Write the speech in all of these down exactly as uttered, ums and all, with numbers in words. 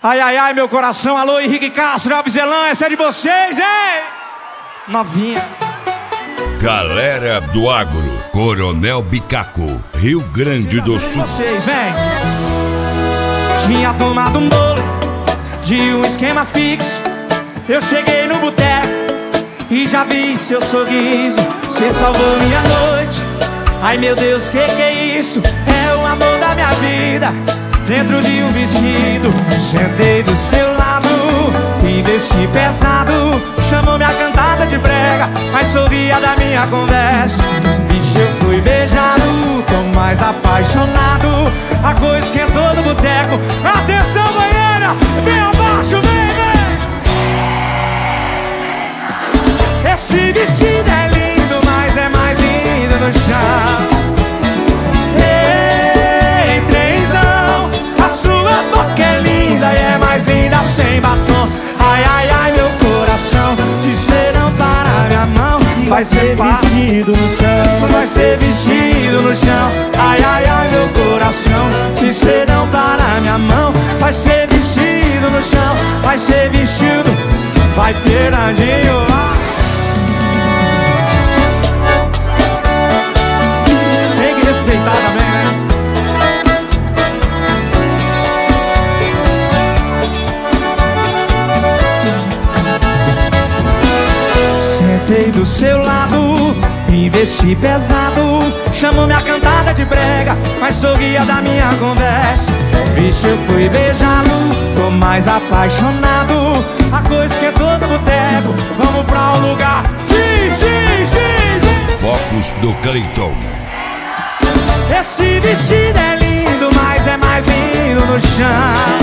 Ai, ai, ai, meu coração. Alô, Henrique Castro, Nova Zelândia, essa é de vocês, hein? Novinha. Galera do Agro, Coronel Bicaco, Rio Grande do Sul. Vocês, vem. Tinha tomado um bolo de um esquema fixo. Eu cheguei no boteco e já vi seu sorriso. Você salvou minha noite. Ai, meu Deus, que que é isso? É o amor da minha vida dentro de um vestido. Sentei do seu lado e vesti pesado. Chamou minha cantada de brega, mas sorria da minha conversa. Vixe, eu fui beijado, tô mais apaixonado. A coisa esquentou no boteco. Atenção, banheira, vem abaixo, vem, vem. Esse vestido é lindo, mas é mais lindo no chão. Ei, trenzão, a sua boca é linda e é mais linda sem batom. Ai, ai, ai, meu coração, se cê não parar minha mão, vai ser vestido no chão, vai ser vestido no chão. Ai, ai, ai, meu coração, se cê não parar minha mão, vai ser vestido no chão, vai ser vestido, vai Fernandinho. Tem que respeitar também, né? Sentei do seu lado e vesti pesado. Chamou minha cantada de brega, mas sorria da minha conversa. Vixe, eu fui beijado, tô mais apaixonado. A coisa esquentou no boteco, vamos pra um lugar. Diz, diz, diz. Focos do Cleiton. Esse vestido é lindo, mas é mais lindo no chão.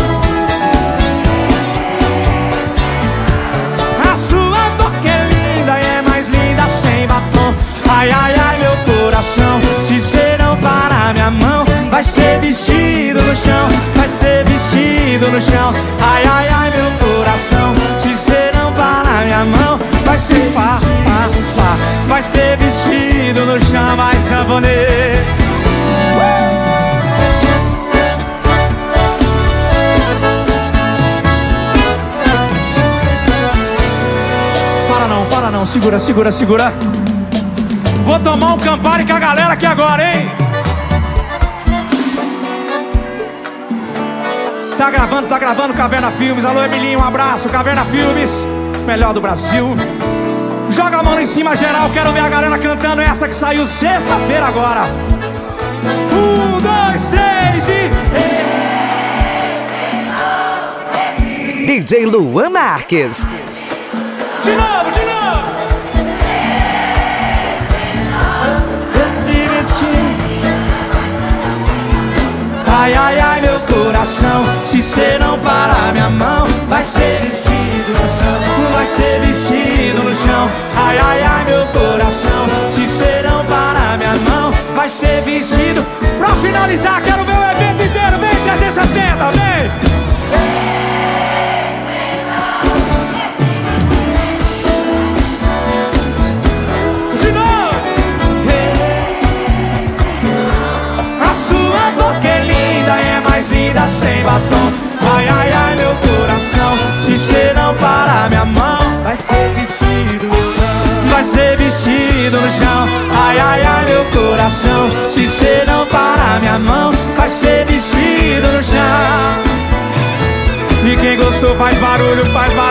A sua boca é linda e é mais linda sem batom. Ai, ai, ai, meu coração, se cê não parar minha mão, vai ser vestido no chão, vai ser vestido no chão. Ai, ai, ai, meu coração, se cê não parar minha mão, vai ser pá, pá, pá, vai ser vestido no chão, vai sanfoneiro. Para não, para não, segura, segura, segura. Vou tomar um Campari com a galera aqui agora, hein? Tá gravando, tá gravando Caverna Filmes. Alô, Emilinho, um abraço, Caverna Filmes, melhor do Brasil. Joga a mão lá em cima, geral, quero ver a galera cantando essa que saiu sexta-feira agora. Um, dois, três e... D J Luan Marques. De novo, de novo. Ai, ai, ai, meu coração, se cê não parar minha mão, vai ser vestido no chão, vai ser vestido no chão. Ai, ai, ai, meu coração, se cê não parar minha mão, vai ser vestido. Pra finalizar, quero ver o evento inteiro, vem trezentos e sessenta, vem! Sem batom, ai, ai, ai, meu coração, se cê não parar minha mão, vai ser vestido no chão, vai ser vestido no chão. Ai, ai, ai, meu coração, se cê não parar minha mão, vai ser vestido no chão. E quem gostou faz barulho, faz barulho.